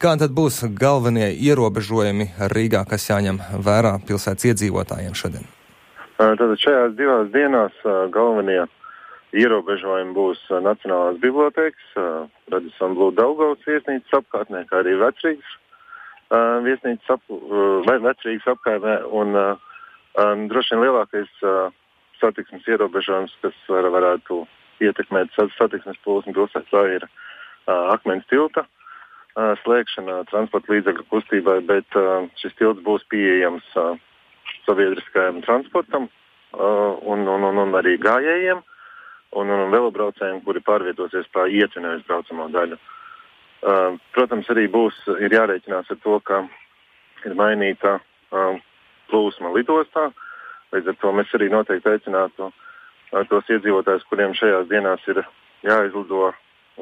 Kā tad būs galvenie ierobežojumi Rīgā, kas jāņem vērā pilsētas iedzīvotājiem šodien? Tātad šajās 2 dienās galvenie ierobežojumi būs Nacionālās bibliotēkas, Radisson Blu Daugavas viesnīcas apkārtnē, kā arī Vecrīgas Vecrīgas apkārtnē, un droši vien lielākais satiksmes ierobežojums, kas varētu ietekmēt satiksmes plūsmu pilsētā, ir akmens tilta slēgšana transporta līdzekļu kustībai, bet šis tilts būs pieejams sabiedriskajam transportam un arī gājējiem un velobraucējiem, kuri pārvietosies pa ietvenevis braucamo daļu. Protams, arī ir jārēķinās ar to, ka ir mainīta plūsma lidostā. Līdz ar to mēs arī noteikti aicinātu tos iedzīvotājus, kuriem šajās dienās ir jāizlido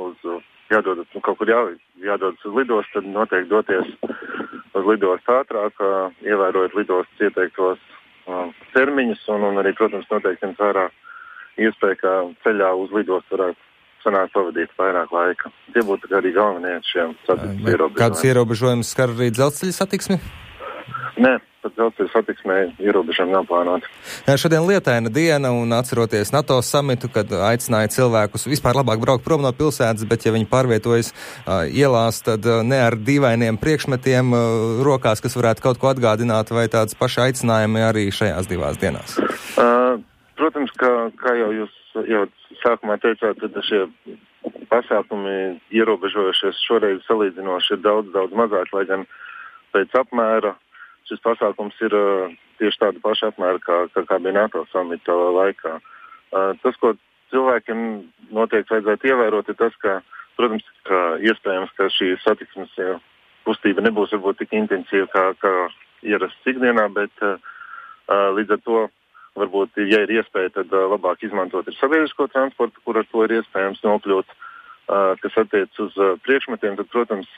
jādodas uz lidostu, tad noteikti doties uz lidostu ātrāk, ievērojot lidostas ieteiktos termiņus un arī, protams, noteikti ņemt vērā iespēju, ka ceļā uz lidostu varētu sanāk pavadīt vairāk laika. Tie būtu arī galvenie šiem satiksmes ierobežojumi. Kādus ierobežojumus skar arī dzelzceļa satiksmi? Nē, pat dzelzceļa satiksmē ierobežojumi nav plānoti. Šodien lietaina diena un atceroties NATO samitu, kad aicināja cilvēkus vispār labāk braukt prom no pilsētas, bet ja viņi pārvietojas ielās, tad ne ar dīvainiem priekšmetiem rokās, kas varētu kaut ko atgādināt, vai tāds paši aicinājumi arī šajās 2 dienās? Protams, kā jau jūs jau sākumā teicāt, tad šie pasākumi ierobežojušies šoreiz salīdzinoši ir daudz mazāk, lai gan pēc apmēra šis pasākums ir tieši tāda paša apmēra, kā bija NATO samita laikā. Tas, ko cilvēkiem noteikti vajadzētu ievērot, ir tas, ka, protams, iespējams, ka šī satiksmes kustība nebūs varbūt tik intensīva, kā ierasts ikdienā, bet līdz ar to varbūt, ja ir iespēja, tad labāk izmantot ir sabiedrisko transportu, kur ar to ir iespējams nokļūt. Kas attiec uz priekšmetiem, tad, protams,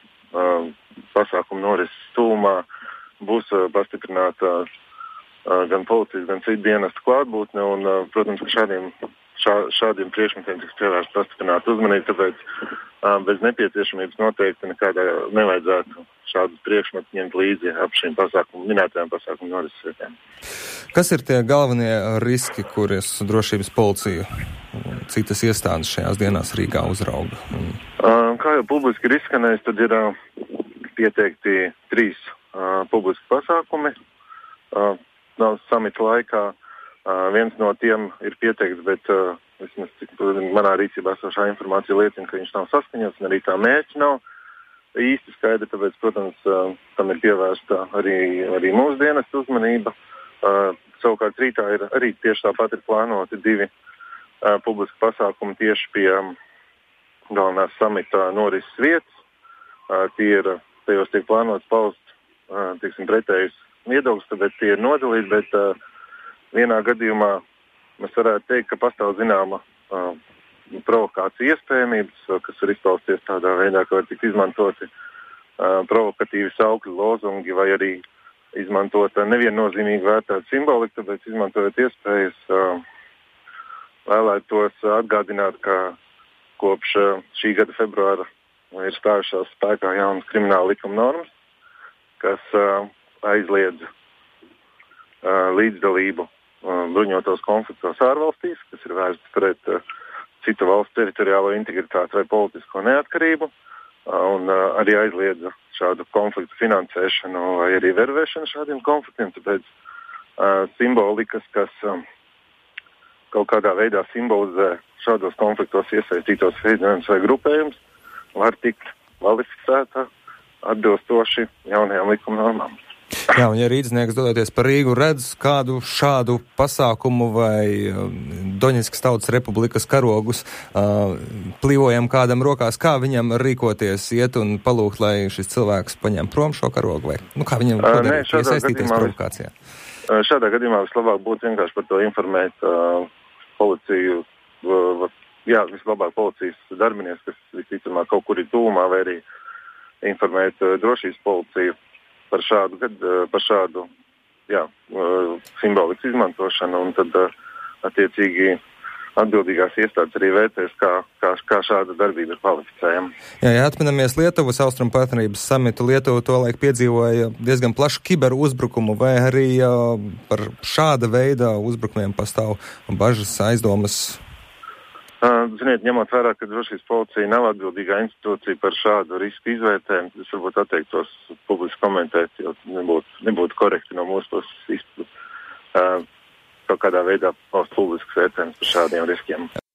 pasākumu norises tūmā būs pastiprināta gan policijas, gan citu dienestu klātbūtne, un, protams, ka šādiem priekšmetiem tiks pievērsta pastiprināta uzmanība, tāpēc bez nepieciešamības noteikti nekādā nevajadzētu šādus priekšmetus ņemt līdzi ap šīm minētajām pasākumu norises vietām. Kas ir tie galvenie riski, kuras drošības policija un citas iestādes šajās dienās Rīgā uzrauga? Kā jau publiski ir izskanējis, tad ir pieteikti 3 publiski pasākumi. Samita laikā viens no tiem ir pieteikts, bet vismaz manā rīcībā esošā informācija liecina, ka viņš nav saskaņots un arī tā mērķi nav īsti skaidri, tāpēc, protams, tam ir pievērsta arī mūsu dienestu uzmanība. Savukārt rītā ir arī tieši tāpat ir plānoti 2 publiski pasākumi tieši pie galvenās samita norises vietas. Tajos tiek plānots paust, pretējus viedokļus, tāpēc tie ir nodalīti, bet vienā gadījumā mēs varētu teikt, ka pastāv zināma provokācija iespējamības, kas var izpausties tādā veidā, ka var tikt izmantoti provokatīvi saukļi, lozungi vai arī izmantot neviennozīmīgi vērtētu simboliku, tāpēc izmantojot iespējas vēlētos atgādināt, ka kopš šī gada februāra ir stājušās spēkā jaunas krimināla likuma normas, kas aizliedz līdzdalību bruņotos konfliktos ārvalstīs, kas ir vērsts pret citu valstu teritoriālo integritāti vai politisko neatkarību, un arī aizliedza šādu konfliktu finansēšanu vai arī vervēšanu šādiem konfliktiem. Tāpēc simbolikas, kas kaut kādā veidā simbolizē šādos konfliktos iesaistītos veidojumus vai grupējumus, var tikt kvalificēta atbilstoši jaunajām likuma normām. Jā, un ja rīdznieks dodoties pa Rīgu redz kādu šādu pasākumu vai Doņetskas Tautas Republikas karogus plīvojam kādam rokās, kā viņam rīkoties, iet un palūgt, lai šis cilvēks paņem prom šo karogu vai kā viņam iesaistīties provokācijā? Šādā gadījumā vislabāk būtu vienkārši par to informēt policiju, vislabāk policijas darbinieks, kas visticamāk kaut kur ir tūmā, vai arī informēt drošības policiju par šādu simbolikas izmantošanu, un tad attiecīgi atbildīgās iestādes arī vērtēs, kā šāda darbība ir kvalificējama. Jā, ja atminamies Lietuvas Austrumu partnerības samitu, Lietuva tolaik piedzīvoja diezgan plašu kiberu uzbrukumu, vai arī par šāda veida uzbrukumiem pastāv bažas, aizdomas? Ziniet, ņemot vērā, ka drošības policija nav atbildīgā institūcija par šādu risku izvērtējumu, es varbūt atteiktos publiski komentēt, jo nebūtu korekti no mūsu puses kaut kādā veidā paust publiskas vērtējumus par šādiem riskiem.